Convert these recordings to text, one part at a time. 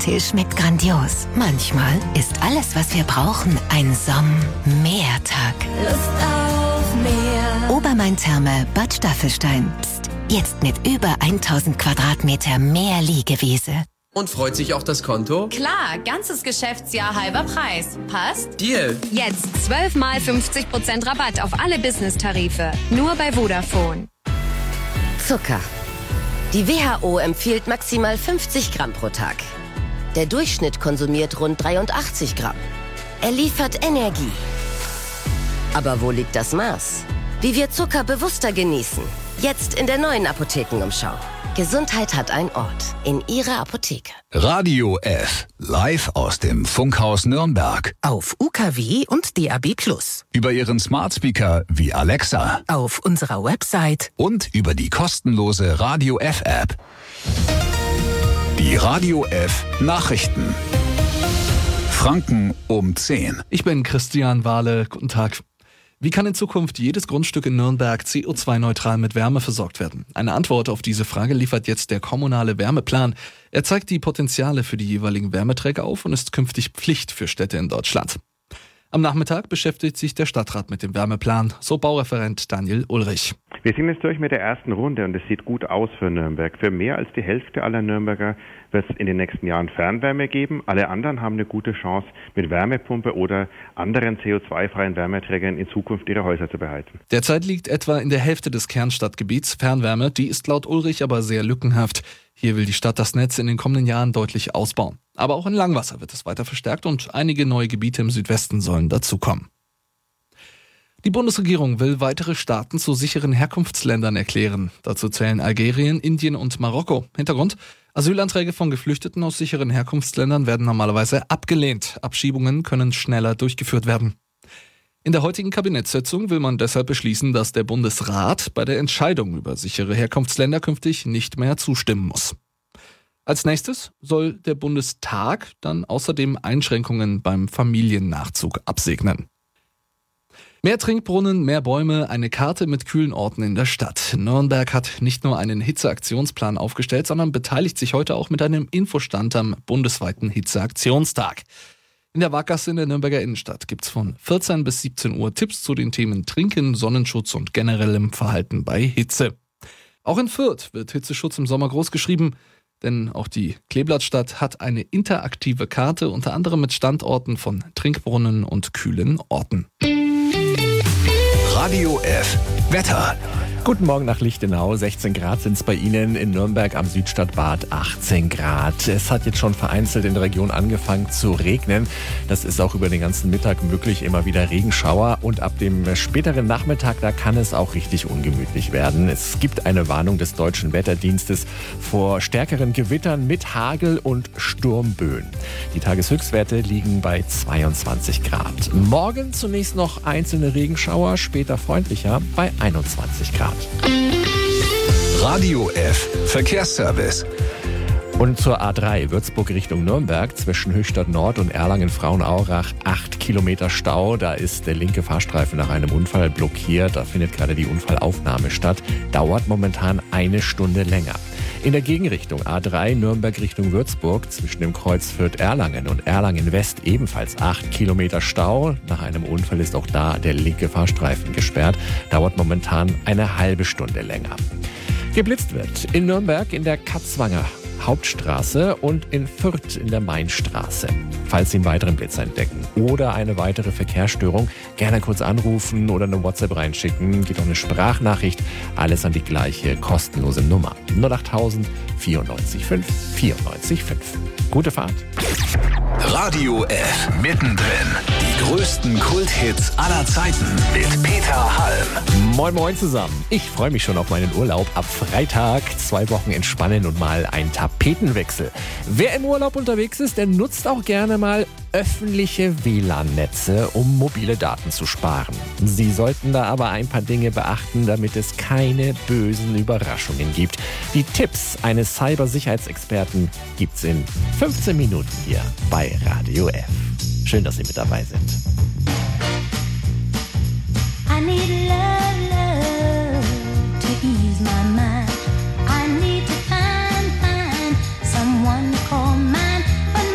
Cocktail schmeckt grandios. Manchmal ist alles, was wir brauchen, ein Meertag. Lust auf Meer. Obermain-Therme Bad Staffelstein. Psst, jetzt mit über 1000 Quadratmeter Meer-Liegewiese. Und freut sich auch das Konto? Klar, ganzes Geschäftsjahr halber Preis. Passt? Deal! Jetzt 12 mal 50% Rabatt auf alle Business-Tarife. Nur bei Vodafone. Zucker. Die WHO empfiehlt maximal 50 Gramm pro Tag. Der Durchschnitt konsumiert rund 83 Gramm. Er liefert Energie. Aber wo liegt das Maß? Wie wir Zucker bewusster genießen. Jetzt in der neuen Apothekenumschau. Gesundheit hat einen Ort. In Ihrer Apotheke. Radio F. Live aus dem Funkhaus Nürnberg. Auf UKW und DAB+. Über Ihren Smart Speaker wie Alexa. Auf unserer Website. Und über die kostenlose Radio F App. Die Radio F Nachrichten. Franken um 10. Ich bin Christian Wahle. Guten Tag. Wie kann in Zukunft jedes Grundstück in Nürnberg CO2-neutral mit Wärme versorgt werden? Eine Antwort auf diese Frage liefert jetzt der kommunale Wärmeplan. Er zeigt die Potenziale für die jeweiligen Wärmeträger auf und ist künftig Pflicht für Städte in Deutschland. Am Nachmittag beschäftigt sich der Stadtrat mit dem Wärmeplan, so Baureferent Daniel Ulrich. Wir sind jetzt durch mit der ersten Runde und es sieht gut aus für Nürnberg. Für mehr als die Hälfte aller Nürnberger wird es in den nächsten Jahren Fernwärme geben. Alle anderen haben eine gute Chance, mit Wärmepumpe oder anderen CO2-freien Wärmeträgern in Zukunft ihre Häuser zu beheizen. Derzeit liegt etwa in der Hälfte des Kernstadtgebiets Fernwärme, die ist laut Ulrich aber sehr lückenhaft. Hier will die Stadt das Netz in den kommenden Jahren deutlich ausbauen. Aber auch in Langwasser wird es weiter verstärkt und einige neue Gebiete im Südwesten sollen dazukommen. Die Bundesregierung will weitere Staaten zu sicheren Herkunftsländern erklären. Dazu zählen Algerien, Indien und Marokko. Hintergrund: Asylanträge von Geflüchteten aus sicheren Herkunftsländern werden normalerweise abgelehnt. Abschiebungen können schneller durchgeführt werden. In der heutigen Kabinettssitzung will man deshalb beschließen, dass der Bundesrat bei der Entscheidung über sichere Herkunftsländer künftig nicht mehr zustimmen muss. Als nächstes soll der Bundestag dann außerdem Einschränkungen beim Familiennachzug absegnen. Mehr Trinkbrunnen, mehr Bäume, eine Karte mit kühlen Orten in der Stadt. Nürnberg hat nicht nur einen Hitzeaktionsplan aufgestellt, sondern beteiligt sich heute auch mit einem Infostand am bundesweiten Hitzeaktionstag. In der Waaggasse in der Nürnberger Innenstadt gibt's von 14 bis 17 Uhr Tipps zu den Themen Trinken, Sonnenschutz und generellem Verhalten bei Hitze. Auch in Fürth wird Hitzeschutz im Sommer groß geschrieben, denn auch die Kleeblattstadt hat eine interaktive Karte, unter anderem mit Standorten von Trinkbrunnen und kühlen Orten. Radio F Wetter. Guten Morgen nach Lichtenau. 16 Grad sind es bei Ihnen, in Nürnberg am Südstadtbad 18 Grad. Es hat jetzt schon vereinzelt in der Region angefangen zu regnen. Das ist auch über den ganzen Mittag möglich, immer wieder Regenschauer. Und ab dem späteren Nachmittag, da kann es auch richtig ungemütlich werden. Es gibt eine Warnung des Deutschen Wetterdienstes vor stärkeren Gewittern mit Hagel und Sturmböen. Die Tageshöchstwerte liegen bei 22 Grad. Morgen zunächst noch einzelne Regenschauer, später freundlicher bei 21 Grad. Radio F Verkehrsservice. Und zur A3 Würzburg Richtung Nürnberg zwischen Höchstadt Nord und Erlangen-Frauenaurach 8 Kilometer Stau. Da ist der linke Fahrstreifen nach einem Unfall blockiert. Da findet gerade die Unfallaufnahme statt. Dauert momentan 1 Stunde länger. In der Gegenrichtung A3 Nürnberg Richtung Würzburg zwischen dem Kreuz Fürth-Erlangen und Erlangen-West ebenfalls 8 Kilometer Stau. Nach einem Unfall ist auch da der linke Fahrstreifen gesperrt. Dauert momentan eine halbe Stunde länger. Geblitzt wird in Nürnberg in der Katzwanger Hauptstraße und in Fürth in der Mainstraße. Falls Sie einen weiteren Blitz entdecken oder eine weitere Verkehrsstörung, gerne kurz anrufen oder eine WhatsApp reinschicken. Geht auch eine Sprachnachricht. Alles an die gleiche kostenlose Nummer. 08000 94 5 94 5. Gute Fahrt. Radio F mittendrin. Die größten Kulthits aller Zeiten mit Peter Halm. Moin Moin zusammen. Ich freue mich schon auf meinen Urlaub ab Freitag. 2 Wochen entspannen und mal ein Tapetenwechsel. Wer im Urlaub unterwegs ist, der nutzt auch gerne mal öffentliche WLAN-Netze, um mobile Daten zu sparen. Sie sollten da aber ein paar Dinge beachten, damit es keine bösen Überraschungen gibt. Die Tipps eines Cybersicherheitsexperten gibt's in 15 Minuten hier bei Radio F. Schön, dass Sie mit dabei sind. I need love to ease my mind. I need to find someone to call mine. But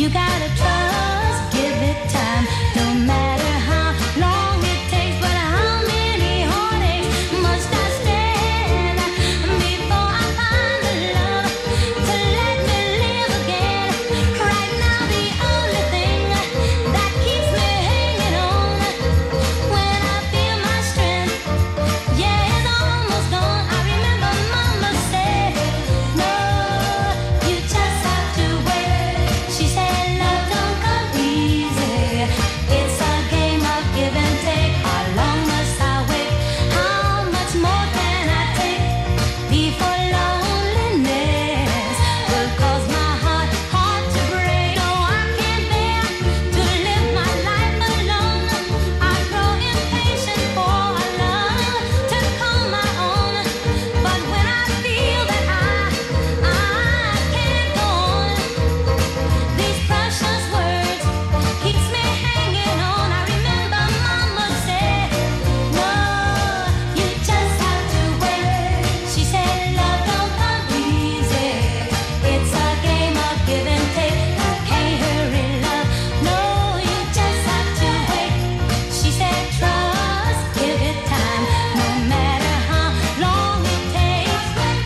You gotta trust, give it time, no matter how long it takes. But how many heartaches must I stand before I find the love to let me live again? Right now the only thing that keeps me hanging on when I feel my strength, yeah, it's almost gone. I remember Mama said, no, you just have to wait. She said, love don't come easy. It's a game of give and take. How long must I wait? How much more can I take before loneliness will cause my heart to break? No, I can't bear to live my life alone. I grow impatient for a love to call my own. But when I feel that I can't go on, these precious words keeps me hanging on. I remember Mama said, no, you just have to wait. She said, love don't come easy. It's a game of give and take. You can't hurry love. No, you just have to wait. She said, trust, give it time, no matter how long it takes.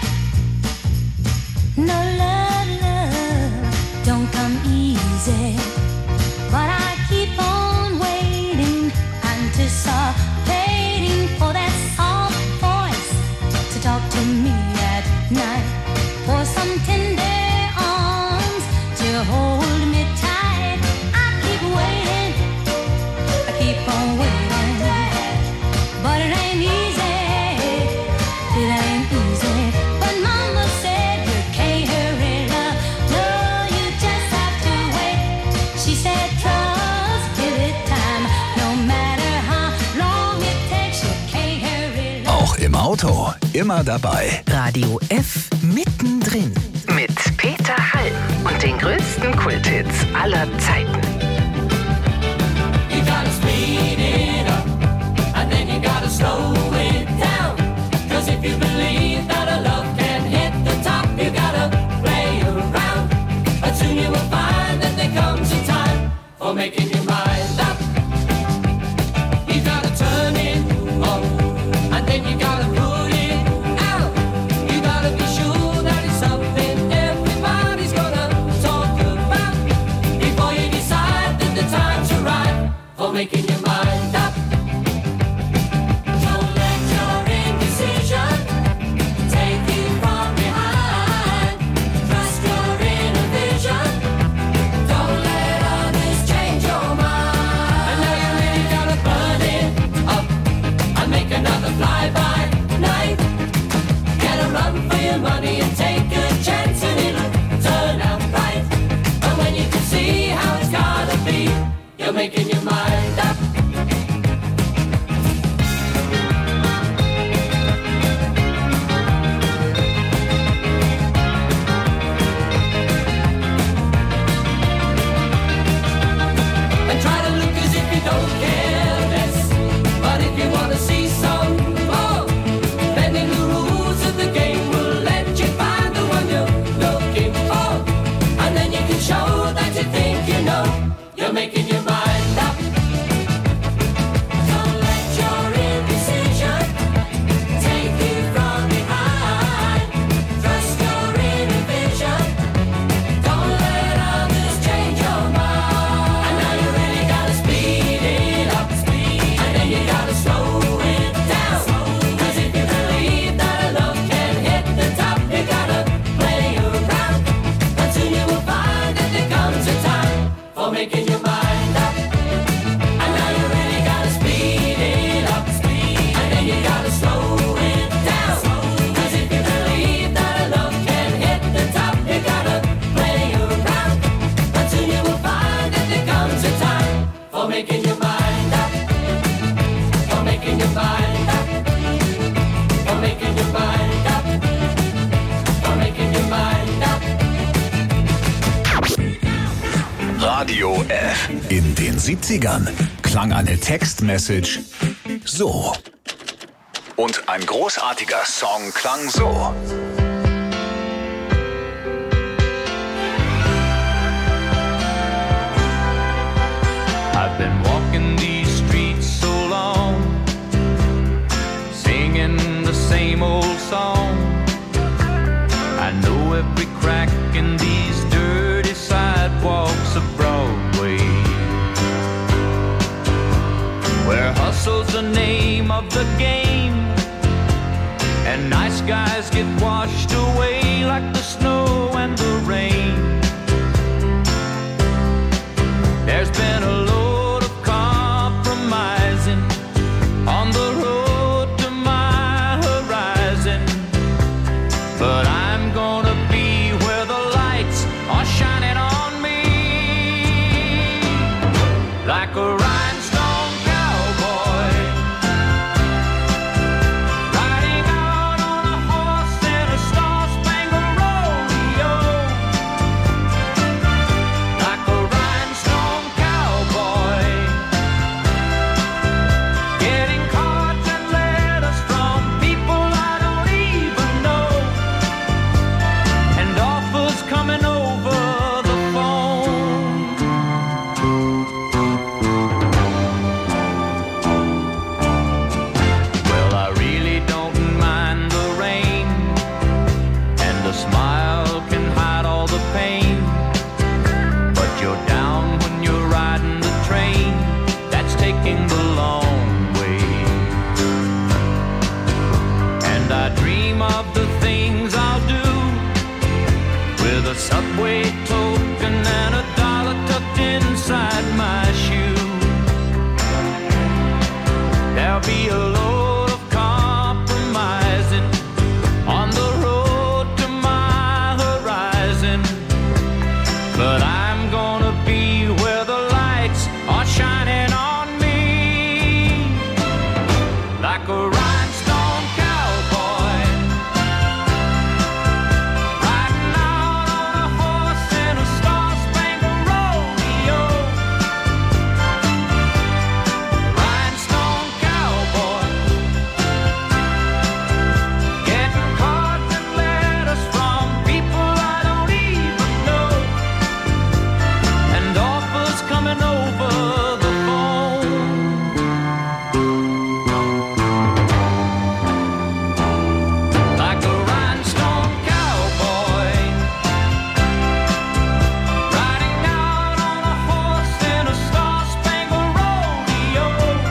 No love don't come easy. But I keep on waiting, anticipating for that soft voice to talk to me at night, for some tender arms to hold me tight. I keep waiting, I keep on waiting, but it ain't easy, it ain't easy. But Mama said you can't hurry love, no, you just have to wait. She said trust, give it time, no matter how long it takes. You can't hurry love. Auch im Auto immer dabei. Radio F mittendrin. Mit Peter Hall und den größten Kulthits aller Zeiten. You gotta speed it up, and then you gotta slow it down. 'Cause if you believe that a love can hit the top, you gotta play around. But soon you will find that there comes a time for making your mind up. You gotta turn it on, and then you gotta put it out. You gotta be sure that it's something everybody's gonna talk about before you decide that the time's right for making your mind up. Don't let your indecision take you from behind. Trust your inner vision. Don't let others change your mind. And now you really gotta burn it up and make another fly-by night. Get a run for your money and take a chance and it'll turn out right. And when you can see how it's gotta be, you're making your mind up. And try to look as if you don't care less. But if you wanna see some more, bending the rules of the game will let you find the one you're looking for. And then you can show that you think you know. You're making your mind up. Don't let your indecision take you from behind. Trust your inner vision. Don't let others change your mind. And now you really gotta speed it up, and then you gotta slow it down. 'Cause if you believe that a love can hit the top, you gotta play around. And soon you will find that there comes a time for making your mind up. And now you really gotta speed it up, and then you gotta slow it down. 'Cause if you believe that a love can hit the top, you gotta play around. And soon you will find that there comes a time for making your mind up. For making your mind up. For making your mind up. For making your mind up. Radio F. In den 70ern klang eine Textmessage so. Und ein großartiger Song klang so. the name of the game. And nice guys get washed away like the snow and the rain. There's been a load of compromising on the road to my horizon. But I'm gonna be where the lights are shining on me. Like a rhinestone cowboy, riding out on a horse in a star-spangled rodeo. Like a rhinestone cowboy, getting cards and letters from people I don't even know, and offers coming over the phone. Well, I really don't mind the rain, and a smile can hide all the pain. But you're down when you're riding the train that's taking the long way. And I dream of the things I'll do with a subway token and a dollar tucked inside my shoe. There'll be a load of compromising on the road to my horizon. But I'm gonna be where the lights are shining on me. Like a rhinestone cowboy, riding out on a horse in a star-spangled rodeo. Rhinestone cowboy, getting cards and letters from people I don't even know, and offers coming over the phone. Like a rhinestone cowboy, riding out on a horse in a star-spangled rodeo.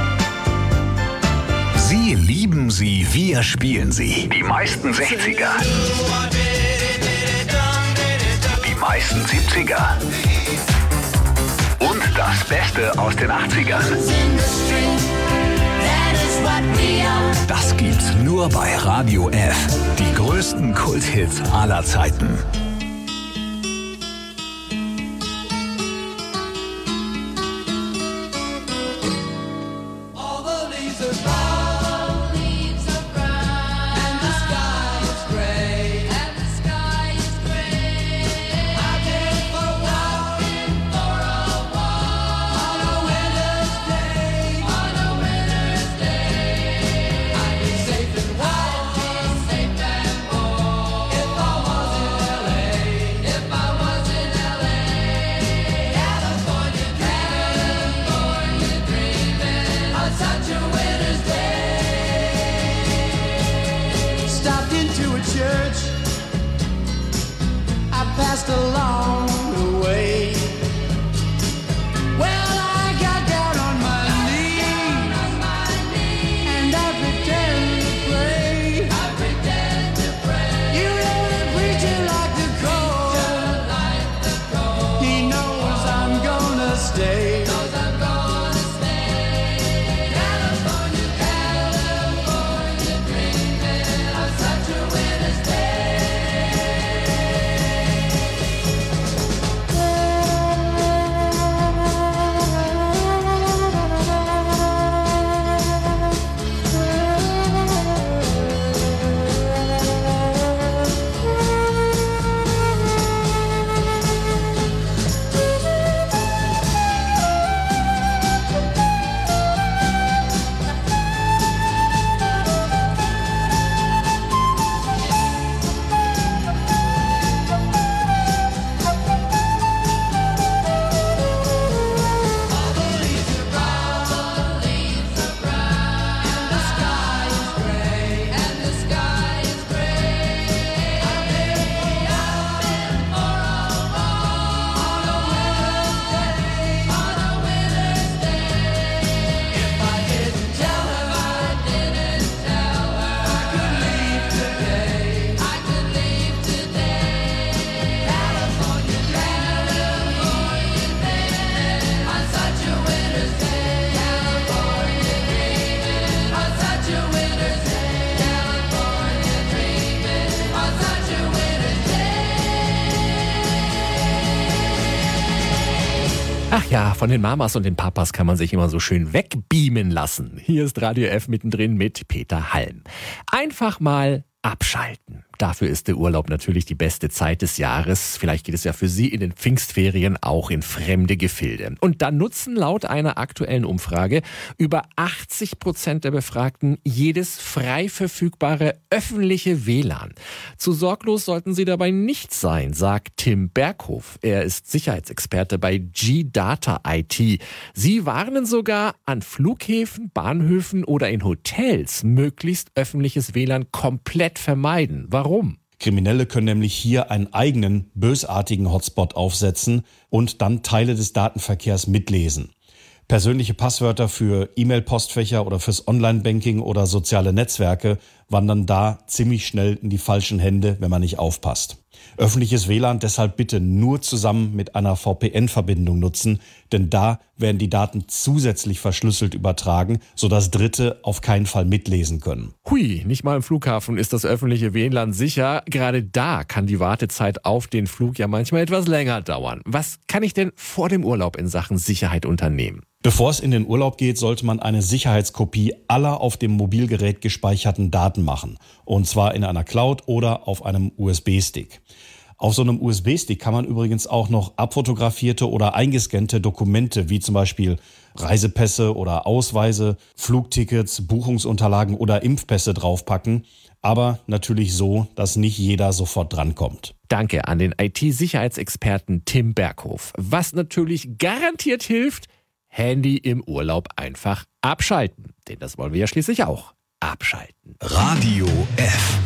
Sie lieben sie, wir spielen sie. Die meisten 60er. Die meisten 70er. Und das Beste aus den 80ern. Das gibt's nur bei Radio F. Die größten Kulthits aller Zeiten. All the leaves are brown, and the sky is gray. I came for a walk on a winter's day. I'd be safe and warm if I was in LA. Ach ja, von den Mamas und den Papas kann man sich immer so schön wegbeamen lassen. Hier ist Radio F mittendrin mit Peter Halm. Einfach mal abschalten. Dafür ist der Urlaub natürlich die beste Zeit des Jahres. Vielleicht geht es ja für Sie in den Pfingstferien auch in fremde Gefilde. Und da nutzen laut einer aktuellen Umfrage über 80% der Befragten jedes frei verfügbare öffentliche WLAN. Zu sorglos sollten Sie dabei nicht sein, sagt Tim Berghoff. Er ist Sicherheitsexperte bei G-Data IT. Sie warnen sogar, an Flughäfen, Bahnhöfen oder in Hotels möglichst öffentliches WLAN komplett vermeiden. Warum? Kriminelle können nämlich hier einen eigenen, bösartigen Hotspot aufsetzen und dann Teile des Datenverkehrs mitlesen. Persönliche Passwörter für E-Mail-Postfächer oder fürs Online-Banking oder soziale Netzwerke wandern da ziemlich schnell in die falschen Hände, wenn man nicht aufpasst. Öffentliches WLAN deshalb bitte nur zusammen mit einer VPN-Verbindung nutzen, denn da werden die Daten zusätzlich verschlüsselt übertragen, sodass Dritte auf keinen Fall mitlesen können. Hui, nicht mal im Flughafen ist das öffentliche WLAN sicher. Gerade da kann die Wartezeit auf den Flug ja manchmal etwas länger dauern. Was kann ich denn vor dem Urlaub in Sachen Sicherheit unternehmen? Bevor es in den Urlaub geht, sollte man eine Sicherheitskopie aller auf dem Mobilgerät gespeicherten Daten machen. Und zwar in einer Cloud oder auf einem USB-Stick. Auf so einem USB-Stick kann man übrigens auch noch abfotografierte oder eingescannte Dokumente wie zum Beispiel Reisepässe oder Ausweise, Flugtickets, Buchungsunterlagen oder Impfpässe draufpacken. Aber natürlich so, dass nicht jeder sofort drankommt. Danke an den IT-Sicherheitsexperten Tim Berghoff. Was natürlich garantiert hilft, Handy im Urlaub einfach abschalten. Denn das wollen wir ja schließlich auch. Abschalten. Radio F.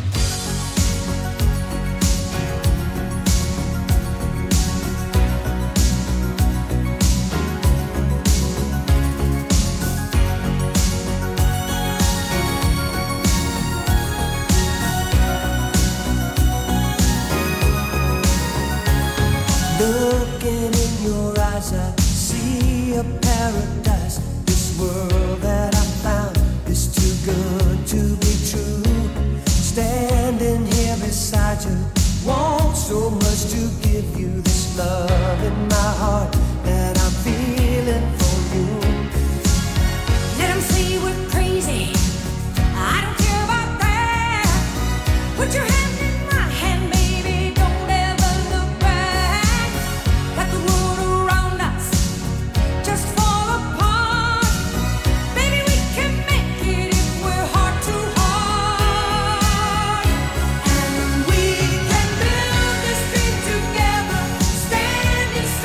Looking in your eyes, I see a paradise. This world that I found is too good to be true. Standing here beside you, want so much to give you this love in my heart that I'm feeling for you. Let 'em say we're crazy, I don't care about that. Put your hand in my hand, baby, don't ever look back. Let the world around us just fall apart. Baby, we can make it if we're heart to heart. And we can build this dream together, standing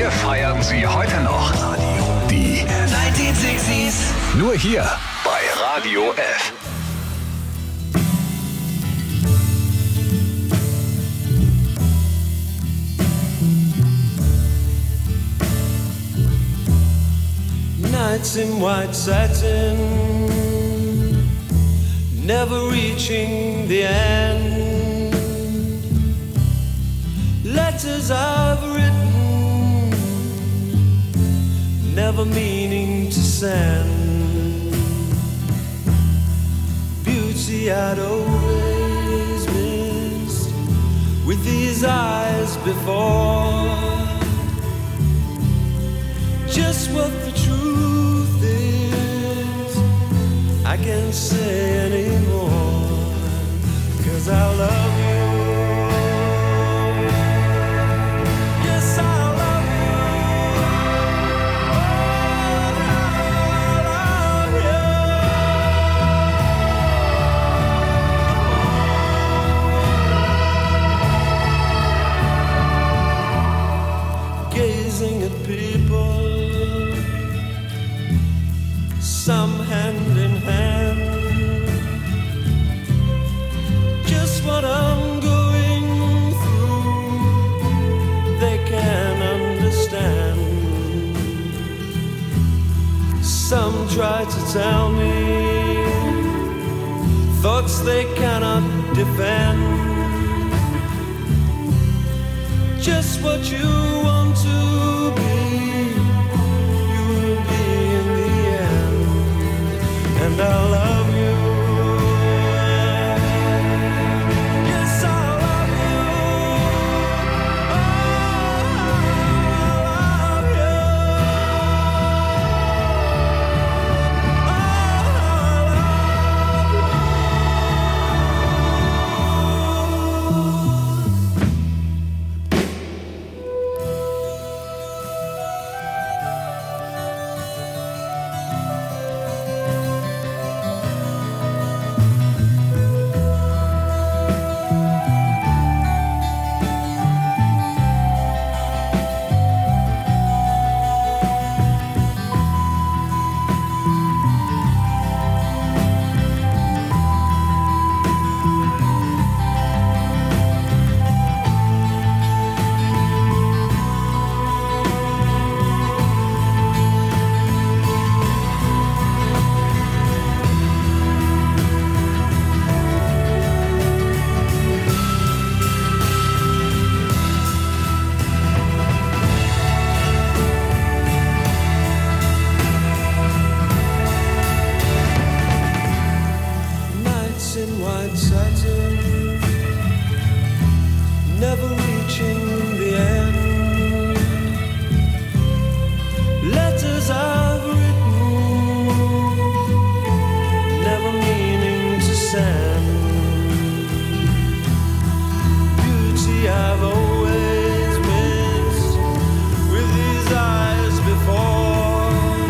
Wir feiern sie heute noch. Die 1960s. nur hier bei Radio F. Nights in white satin, never reaching the end. Letters I've written, never meaning to send. Beauty I'd always missed with these eyes before. Just what the truth is, I can't say anymore, 'cause I love you. Yes, I love you. Oh, I love you. Gazing at people, some hand in hand, just what I'm going through, they can understand. Some try to tell me thoughts they cannot defend. Just what you want to be, you will be in the end. And I love you. Yes, I love you. Oh, I love you. Never reaching the end. Letters I've written, never meaning to send. Beauty I've always missed with these eyes before.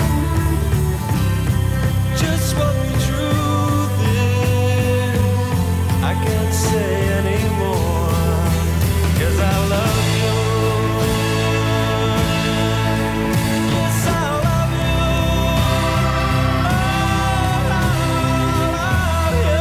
Just what the truth is, I can't say anymore. 'Cause I love you. Yes, I love you. Oh, I love you.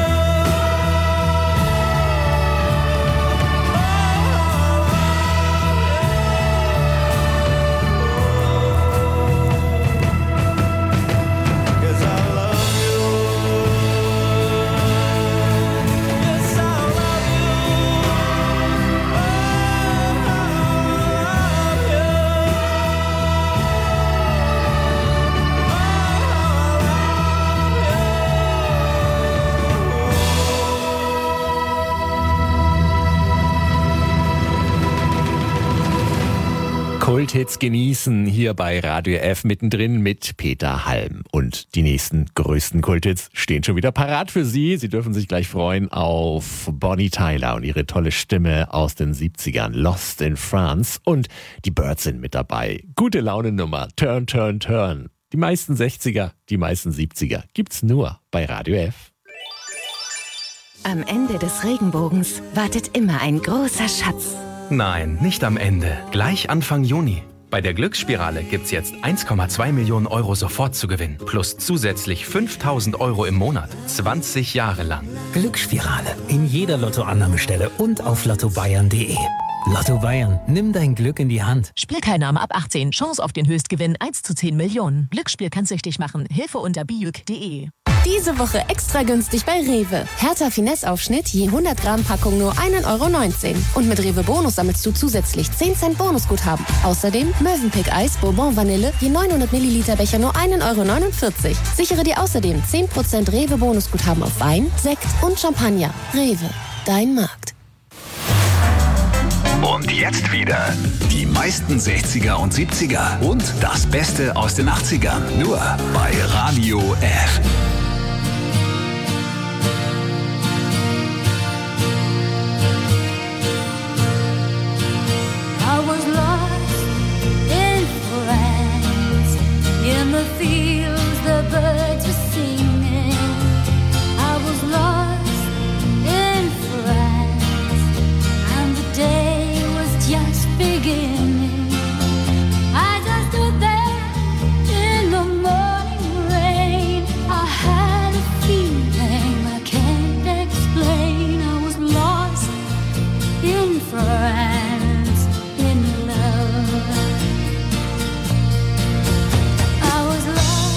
Kulthits genießen hier bei Radio F mittendrin mit Peter Halm. Und die nächsten größten Kulthits stehen schon wieder parat für Sie. Sie dürfen sich gleich freuen auf Bonnie Tyler und ihre tolle Stimme aus den 70ern. Lost in France. Und die Byrds sind mit dabei. Gute Laune-Nummer. Turn, Turn, Turn. Die meisten 60er, die meisten 70er gibt's nur bei Radio F. Am Ende des Regenbogens wartet immer ein großer Schatz. Nein, nicht am Ende. Gleich Anfang Juni. Bei der Glücksspirale gibt's jetzt 1,2 Millionen Euro sofort zu gewinnen. Plus zusätzlich 5.000 Euro im Monat. 20 Jahre lang. Glücksspirale. In jeder Lottoannahmestelle und auf lottobayern.de. Lotto Bayern. Nimm dein Glück in die Hand. Spielteilnahme ab 18. Chance auf den Höchstgewinn 1:10 Millionen. Glücksspiel kann süchtig machen. Hilfe unter bijuk.de. Diese Woche extra günstig bei Rewe. Hertha Finesse-Aufschnitt je 100 Gramm Packung nur 1,19 €. Und mit Rewe Bonus sammelst du zusätzlich 10 Cent Bonusguthaben. Außerdem Mövenpick Eis Bourbon Vanille je 900 Milliliter Becher nur 1,49 €. Sichere dir außerdem 10% Rewe Bonusguthaben auf Wein, Sekt und Champagner. Rewe, dein Markt. Und jetzt wieder die meisten 60er und 70er und das Beste aus den 80ern. Nur bei Radio F. I was lost in France, in the fields the birds were singing. I was lost in France, and the day was just beginning. I just stood there in the morning rain. I had a feeling I can't explain. I was lost in France, in love. I was lost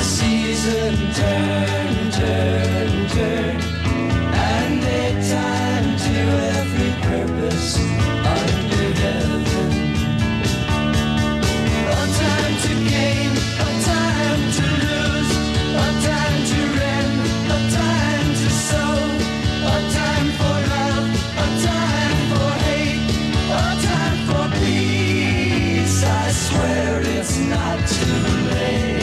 season turn, turn, turn, and they time to every purpose under heaven. A time to gain, a time to lose, a time to rend, a time to sow, a time for love, a time for hate, a time for peace. I swear it's not too late.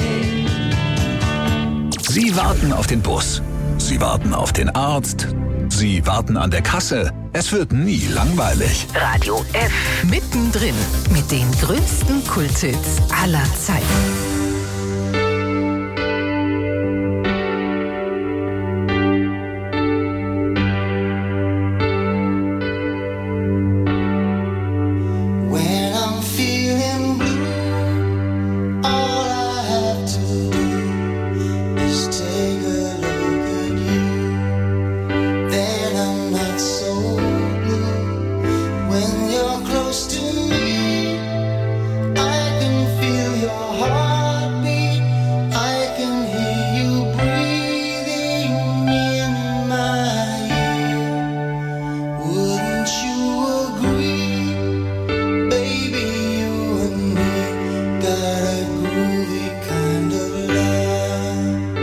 Sie warten auf den Bus. Sie warten auf den Arzt. Sie warten an der Kasse. Es wird nie langweilig. Radio F. Mittendrin. Mit den größten Kulthits aller Zeiten. When I'm feeling blue, all I have to do is take a look at you. Then I'm not so blue. When you're close to me, I can feel your heartbeat. I can hear you breathing in my ear. Wouldn't you agree? Baby, you and me got a groovy kind of love.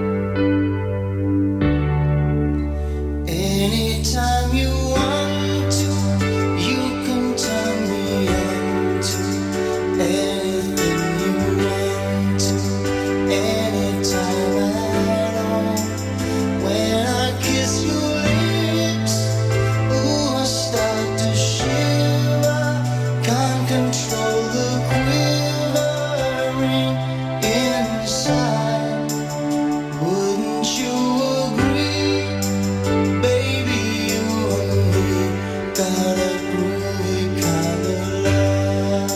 Anytime you want to, you can turn me on to anything you want to, anytime at all. When I kiss your lips, ooh, I start to shiver. Can't control the quivering inside. Wouldn't you agree? Baby, you and me got a groovy kind of love.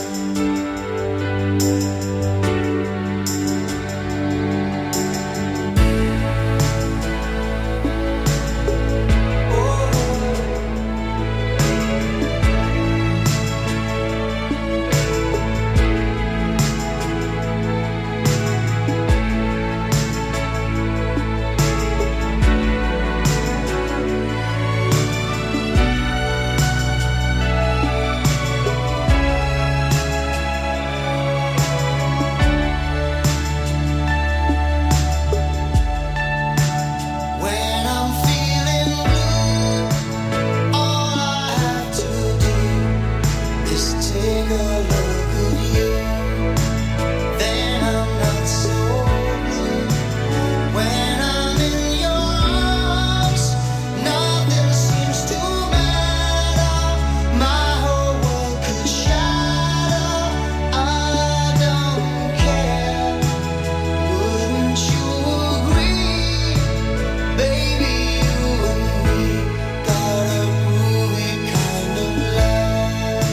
When I'm feeling blue, all I have to do is take a look at you. Then I'm not so blue. When I'm in your arms, nothing seems to matter. My whole world could shatter. I don't care. Wouldn't you agree? Baby, you and me got a groovy kind of love.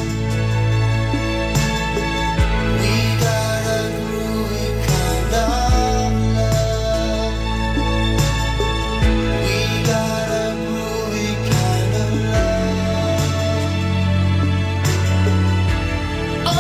We got a groovy kind of love. We got a groovy kind of love. Oh.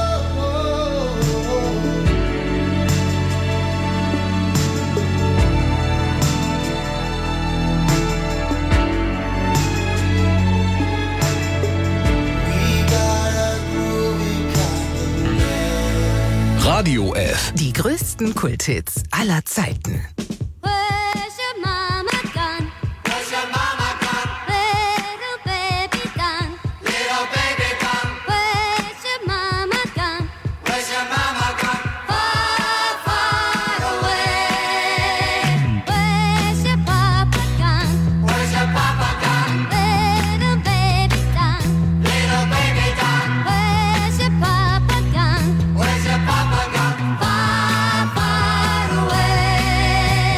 Radio F. Die größten Kulthits aller Zeiten. Where's your mama gone? Where's your mama gone? Little baby gone. Little baby gone. Where's your mama gone? Where's your mama gone? Far, far away. Where's your papa gone? Where's your papa gone? Little baby gone. Little baby gone. Where's your papa gone? Where's your papa gone? Far, far away.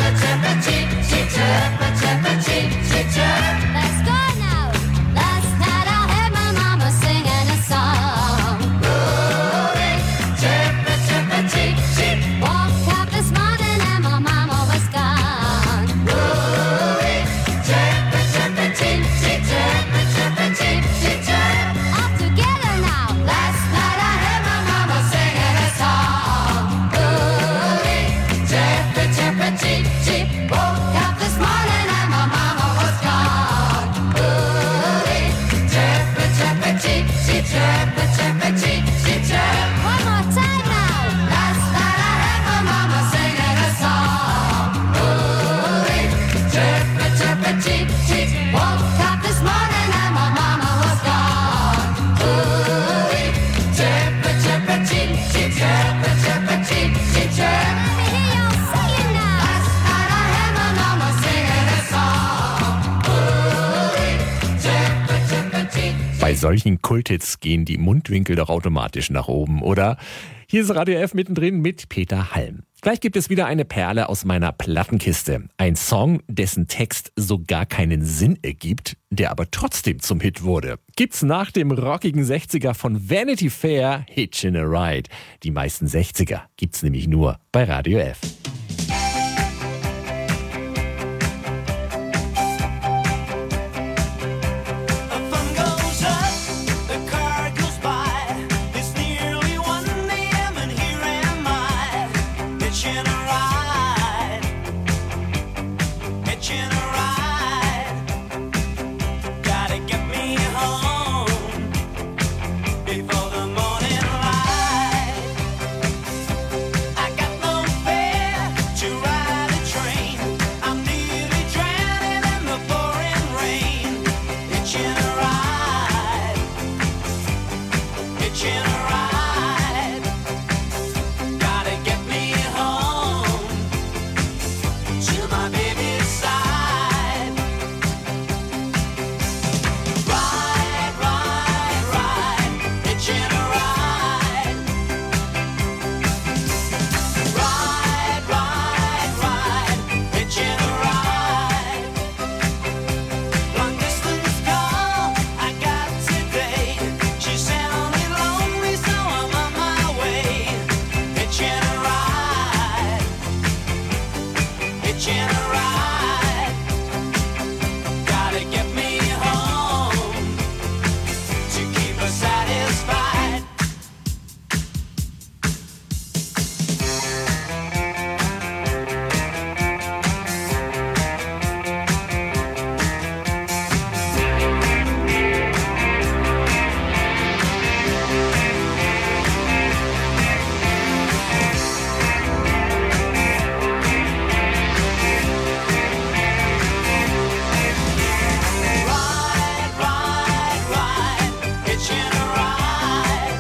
Let's go now. Last night I heard my mama singing a song. Rolling, chirpa, chirpa, cheep, cheep. Woke up this morning and my mama was gone. Rolling, chirpa, chirpa, cheep, cheep, chirpa, chirpa, cheep, cheep, chirp. All together now. Last night I heard my mama singing a song. Rolling, chirpa, chirpa, cheep, cheep. Woke up this morning and my mama was gone. Rolling, chirpa, chirpa, cheep, cheep, chirpa, chirpa, cheep, cheep, chirp. One more time now. Last night I heard my mama singing a song. Rolling, chirpa, chirpa, cheep, cheep. Woke up this morning and my mama was gone. Rolling, chirpa, chirpa, cheep, cheep, chirpa, chirpa, cheep, cheep, chirp. Let me hear y'all singing now. Last night I heard my mama singing a song. Rolling, chirpa, chirpa, cheep. Bei solchen Kulthits gehen die Mundwinkel doch automatisch nach oben, oder? Hier ist Radio F mittendrin mit Peter Halm. Gleich gibt es wieder eine Perle aus meiner Plattenkiste. Ein Song, dessen Text so gar keinen Sinn ergibt, der aber trotzdem zum Hit wurde. Gibt's nach dem rockigen 60er von Vanity Fair, Hitchin' a Ride. Die meisten 60er gibt's nämlich nur bei Radio F. Goes up, the car goes by. It's nearly 1 a.m. and here am I, hitching a ride, hitching a ride. Gotta get me home before the morning light. I got no fare to ride a train. I'm nearly drowning in the pouring rain. Hitching a ride, hitching a ride. Gotta get me home to my baby's side. Ride, ride, ride, hitching a ride. Ride, ride, ride, hitching a ride. Long distance call I got today. She sounded lonely, so I'm on my way. Hitching a ride, hitching a ride. Gotta get me home to keep her satisfied. Ride, ride, ride, hitching a ride.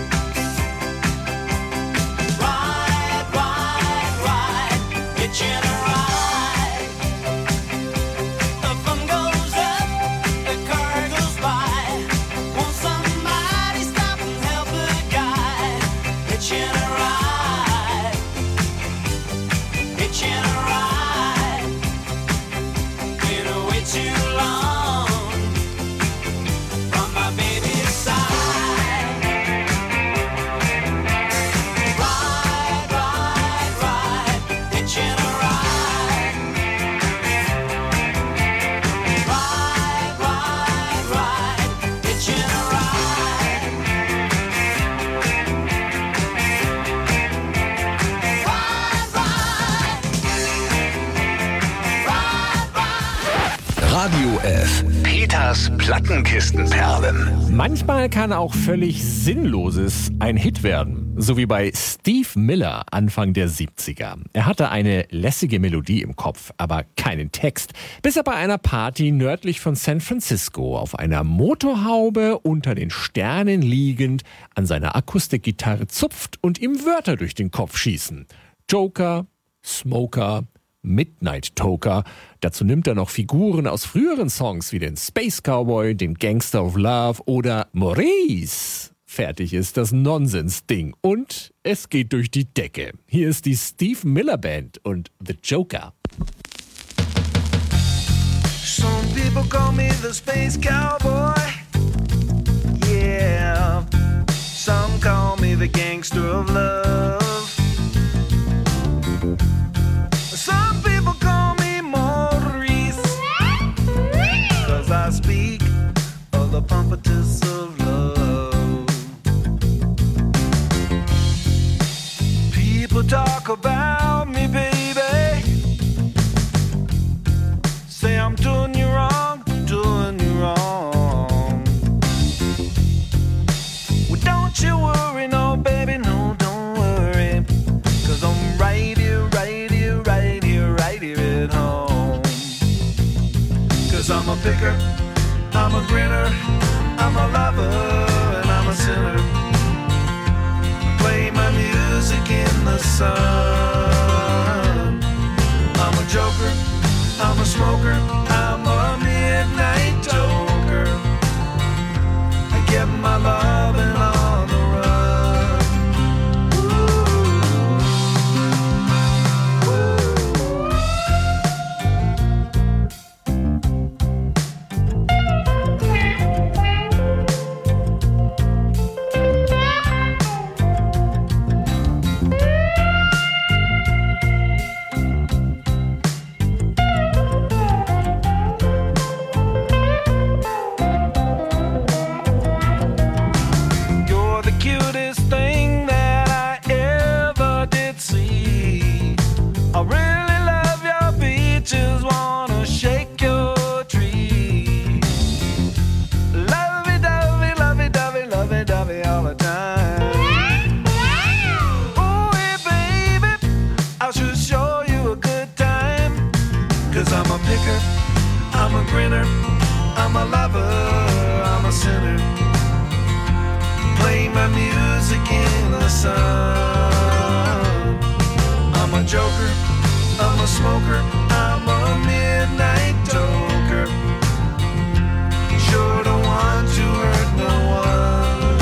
Ride, ride, ride, hitching a ride. The fun goes up, the car goes by. Won't somebody stop and help a guy? Hitching a ride, hitching a ride. Been away too long from my baby's side. Ride, ride, ride, hitching a ride. Ride, ride, ride, hitching a ride. Radio F. Peters Plattenkistenperlen. Manchmal kann auch völlig Sinnloses ein Hit werden. So wie bei Steve Miller Anfang der 70er. Er hatte eine lässige Melodie im Kopf, aber keinen Text. Bis er bei einer Party nördlich von San Francisco auf einer Motorhaube unter den Sternen liegend an seiner Akustikgitarre zupft und ihm Wörter durch den Kopf schießen. Joker, Smoker, Midnight Toker. Dazu nimmt er noch Figuren aus früheren Songs wie den Space Cowboy, den Gangster of Love oder Maurice. Fertig ist das Nonsens-Ding und es geht durch die Decke. Hier ist die Steve Miller Band und The Joker. Some people call me the space cowboy. Yeah. Some call me the gangster of love. Some people call me Maurice, 'cause I speak of the pompatus of love. People talk about me, baby. Say I'm doing you wrong, doing you wrong. Well, don't you worry, no, baby, no, don't worry. 'Cause I'm right here, right here, right here, right here at home. 'Cause I'm a picker, I'm a grinner, I'm a lover, and I'm a sinner. Play my music in the sun. I'm a joker, I'm a smoker, I'm a midnight toker. I get my loving on the run. You're the cutest thing that I ever did see. I really love your beaches, wanna shake your tree. Lovey-dovey, lovey-dovey, lovey-dovey all the time. Oh, hey, baby, I should show you a good time. 'Cause I'm a picker, I'm a grinner, I'm a lover, I'm a sinner. Play my music in the sun. I'm a joker, I'm a smoker, I'm a midnight toker. Sure don't want to hurt no one.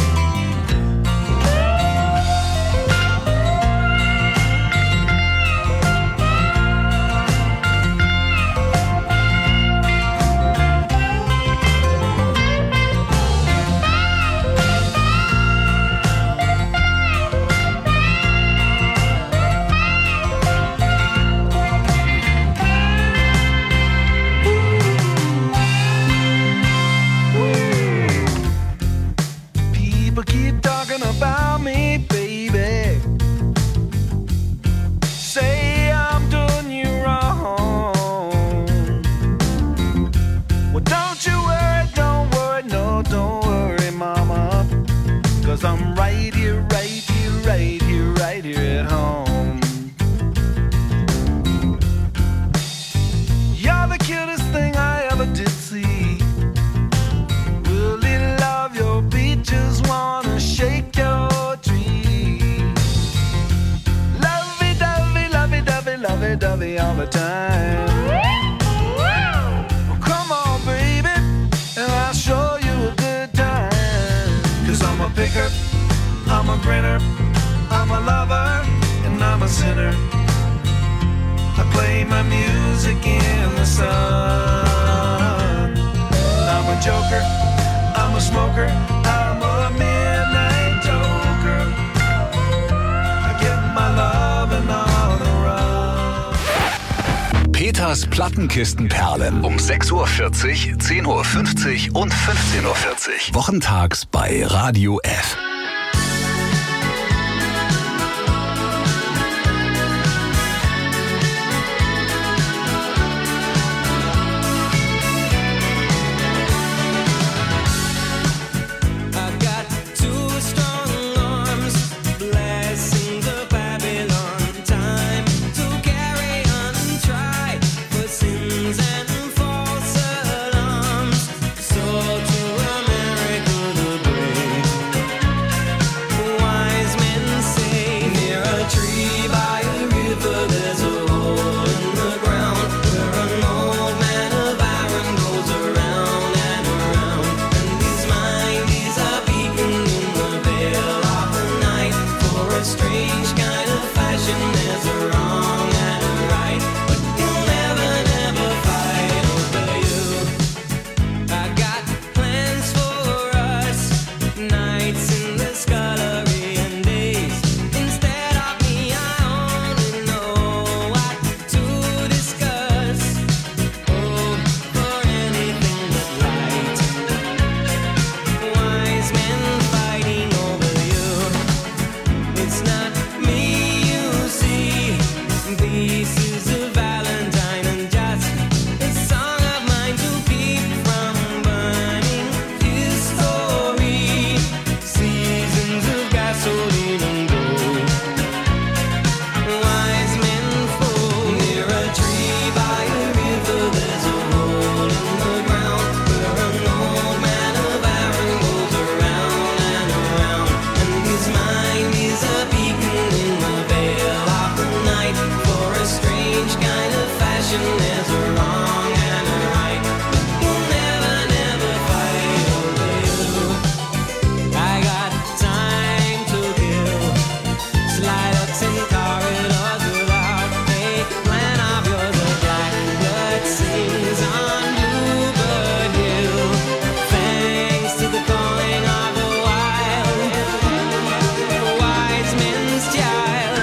People keep talking about me, baby. Say I'm doing you wrong. Well, don't you worry, no, don't worry, mama. 'Cause I'm right here, right here, right here, right here at home. You're the cutest thing I ever did see. Really love your beaches, wanna shake your tree. Lovey-dovey, lovey-dovey, lovey-dovey all the time. Well, come on, baby, and I'll show you a good time. 'Cause I'm a picker, I'm a grinner, I'm a lover, and I'm a sinner. I play my music in the sun. I'm a joker, I'm a smoker, I'm a midnight toker. I get my loving on the run. Peters Plattenkistenperlen um 6:40 Uhr, 10:50 Uhr und 15:40 Uhr. Wochentags bei Radio F. I've got two strong arms, blessings of Babylon. Time to carry on and try for sins and false alarms. So to America the brave. fashion. There's a wrong and a right. You'll never, never fight over you. I got time to kill. Slide ups in corridors without a plan of yours. A blackbird sings on Bluebird Hill. Thanks to the calling of the wild, wise men's child.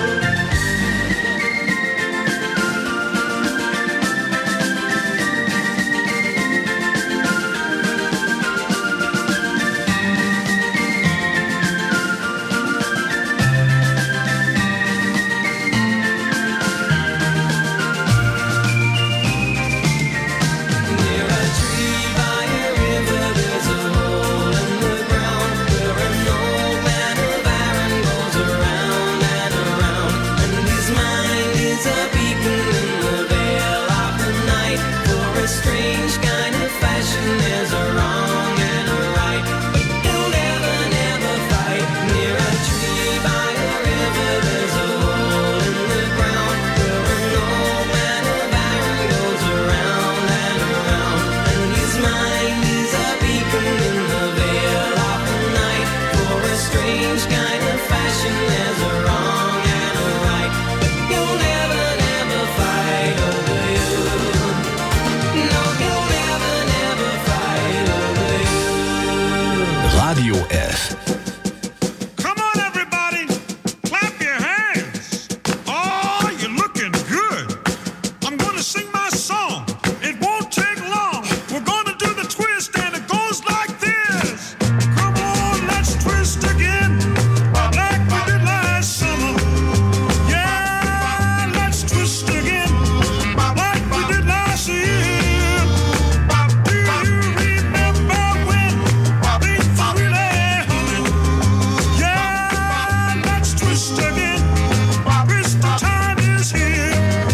Near a tree by a river, there's a hole in the ground where an old man of iron goes around and around. And his mind is a beacon in the veil of the night. For a strange kind of fashion, there's a wrong and a right. But you'll never, never fight. Near a tree by a river, there's a hole in the ground where an old man of iron goes around and around. And his mind is a beacon in the veil of the night. For a strange kind of fashion, there's a wrong and a right. But you'll never, never fight over you. No, you'll never, never fight over you. Radio F. Come on, everybody, clap your hands. Oh, you're looking good. I'm gonna sing my song. It won't take long. We're gonna do the twist, and it goes like this. Come on, let's twist again, like we did last summer. Yeah, let's twist again, like we did last year. Do you remember when things were really humming? Yeah, let's twist again. Twist, the time is here.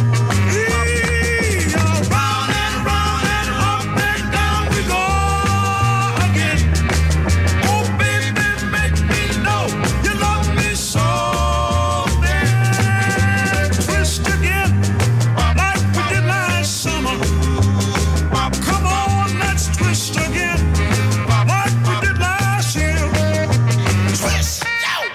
Round and round and up and down we go again. Oh, baby, make me know you love me so. Then twist again, like we did last summer. Come on, let's twist again, like we did last year. Twist,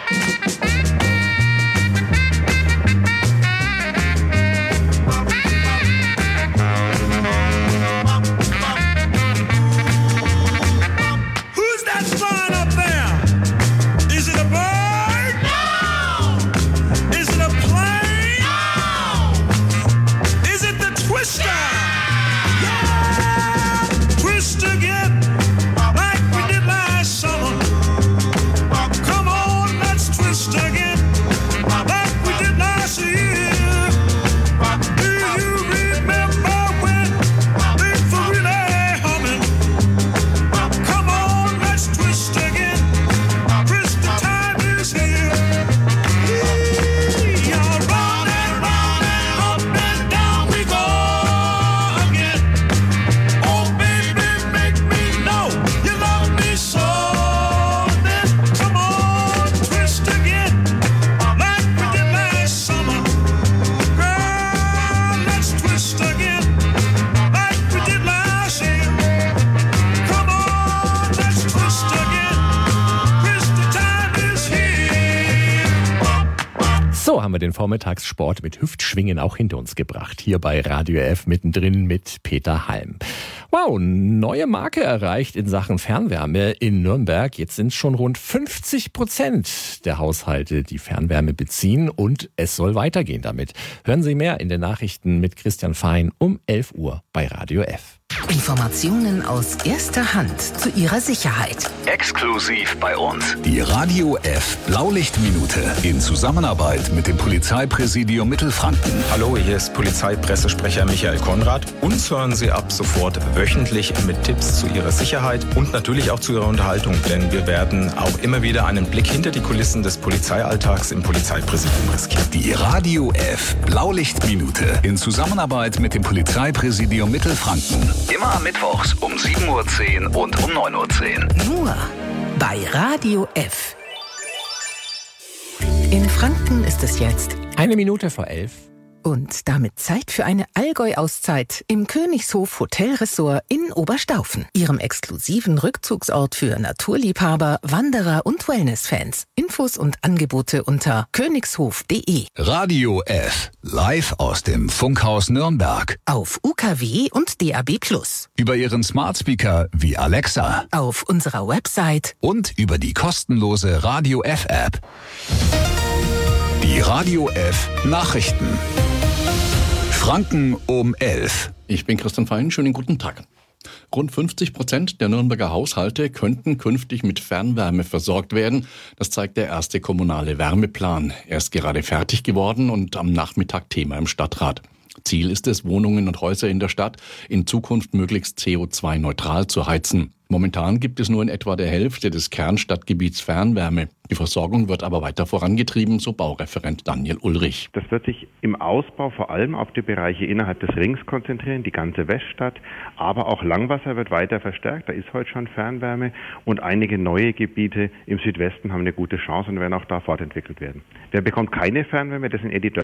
who's that flying up there? Is it a bird? No. Is it a plane? No. Is it the twister? Yeah. Twist again, like we did last summer. Come on, let's twist again, like we did last year. Do you remember when things were really humming? Come on, let's twist again. Twist, the time is here. Round and round and up and down we go again. Oh, baby, make me know you love me so. Then come on, twist again, like we did last summer. Girl, let's twist again, like we did last year. Come on, let's twist again. Twist, the time is here. So haben wir den Vormittagssport mit Hüftschwingen auch hinter uns gebracht. Hier bei Radio F mittendrin mit Peter Halm. Wow, neue Marke erreicht in Sachen Fernwärme in Nürnberg. Jetzt sind es schon rund 50% der Haushalte, die Fernwärme beziehen, und es soll weitergehen damit. Hören Sie mehr in den Nachrichten mit Christian Fein um 11 Uhr bei Radio F. Informationen aus erster Hand zu Ihrer Sicherheit. Exklusiv bei uns. Die Radio F Blaulichtminute in Zusammenarbeit mit dem Polizeipräsidium Mittelfranken. Hallo, hier ist Polizeipressesprecher Michael Konrad. Uns hören Sie ab sofort wöchentlich mit Tipps zu Ihrer Sicherheit und natürlich auch zu Ihrer Unterhaltung, denn wir werden auch immer wieder einen Blick hinter die Kulissen des Polizeialltags im Polizeipräsidium riskieren. Die Radio F Blaulichtminute in Zusammenarbeit mit dem Polizeipräsidium Mittelfranken. Immer am Mittwochs um 7.10 Uhr und um 9.10 Uhr. Nur bei Radio F. In Franken ist es jetzt 1 Minute vor 11. Und damit Zeit für eine Allgäu-Auszeit im Königshof Hotelressort in Oberstaufen. Ihrem exklusiven Rückzugsort für Naturliebhaber, Wanderer und Wellness-Fans. Infos und Angebote unter königshof.de. Radio F. Live aus dem Funkhaus Nürnberg. Auf UKW und DAB+. Über Ihren Smart Speaker wie Alexa. Auf unserer Website. Und über die kostenlose Radio F App. Die Radio F Nachrichten. Franken um 11. Ich bin Christian Fein, schönen guten Tag. Rund 50% der Nürnberger Haushalte könnten künftig mit Fernwärme versorgt werden. Das zeigt der erste kommunale Wärmeplan. Er ist gerade fertig geworden und am Nachmittag Thema im Stadtrat. Ziel ist es, Wohnungen und Häuser in der Stadt in Zukunft möglichst CO2-neutral zu heizen. Momentan gibt es nur in etwa der Hälfte des Kernstadtgebiets Fernwärme. Die Versorgung wird aber weiter vorangetrieben, so Baureferent Daniel Ulrich. Das wird sich im Ausbau vor allem auf die Bereiche innerhalb des Rings konzentrieren, die ganze Weststadt. Aber auch Langwasser wird weiter verstärkt. Da ist heute schon Fernwärme. Und einige neue Gebiete im Südwesten haben eine gute Chance und werden auch da fortentwickelt werden. Wer bekommt keine Fernwärme? Das sind eher die